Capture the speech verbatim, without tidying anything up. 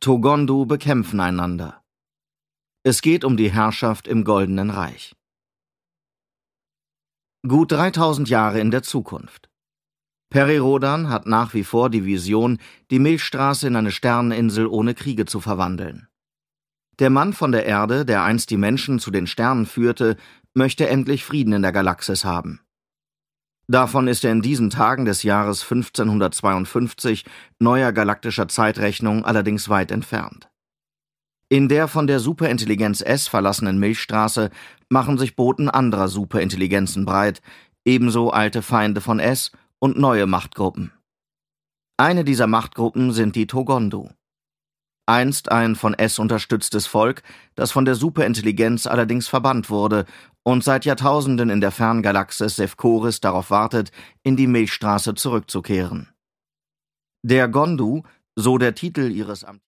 Togondu bekämpfen einander. Es geht um die Herrschaft im Goldenen Reich. Gut dreitausend Jahre in der Zukunft. Peri Rhodan hat nach wie vor die Vision, die Milchstraße in eine Sterneninsel ohne Kriege zu verwandeln. Der Mann von der Erde, der einst die Menschen zu den Sternen führte, möchte endlich Frieden in der Galaxis haben. Davon ist er in diesen Tagen des Jahres fünfzehnhundertzweiundfünfzig neuer galaktischer Zeitrechnung allerdings weit entfernt. In der von der Superintelligenz S verlassenen Milchstraße machen sich Boten anderer Superintelligenzen breit, ebenso alte Feinde von S und neue Machtgruppen. Eine dieser Machtgruppen sind die Togondu. Einst ein von S unterstütztes Volk, das von der Superintelligenz allerdings verbannt wurde und seit Jahrtausenden in der Ferngalaxis Sefcoris darauf wartet, in die Milchstraße zurückzukehren. Der Gondu, so der Titel ihres Amts